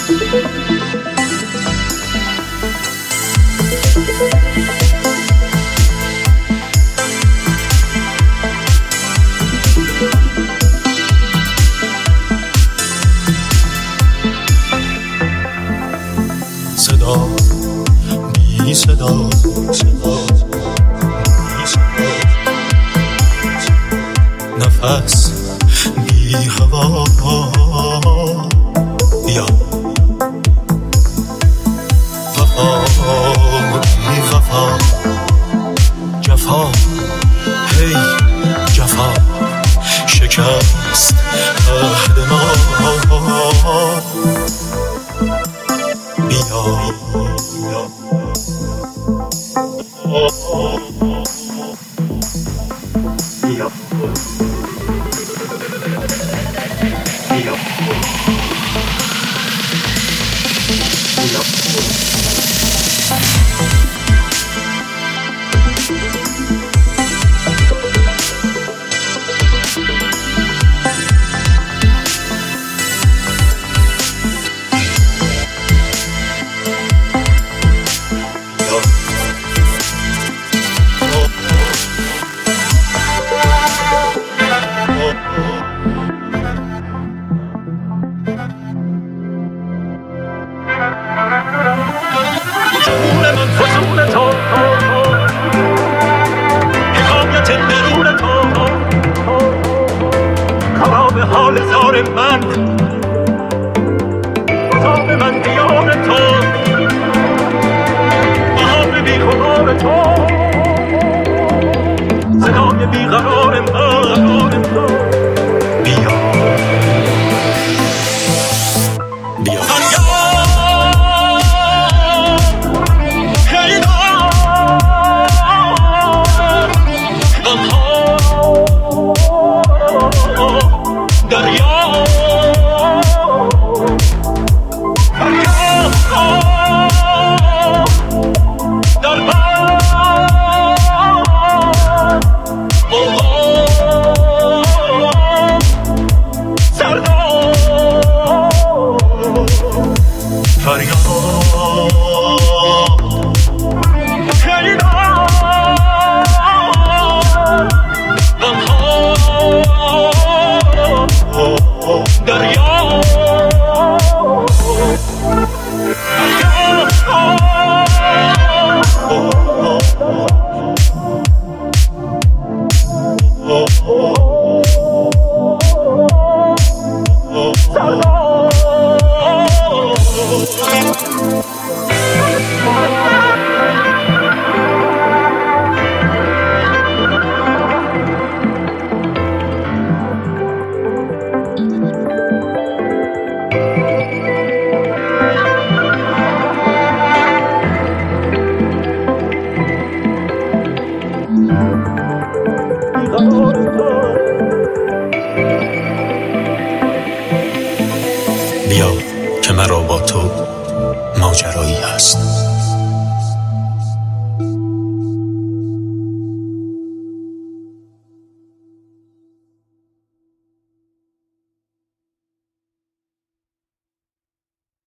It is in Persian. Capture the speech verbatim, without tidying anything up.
صدا بی صدا صدا بی صدا نفس بی هوا بیا وفا بی وفا جفا هی جفا شکست عهد ما بیا بیا بیا جون من فزون تو حکایت درون تو کباب حال زار من اتاق من دیار تو بهار بیخبار تو صدای بیقرار من بیا بیا بیا که مرا با تو ماجرایی هست.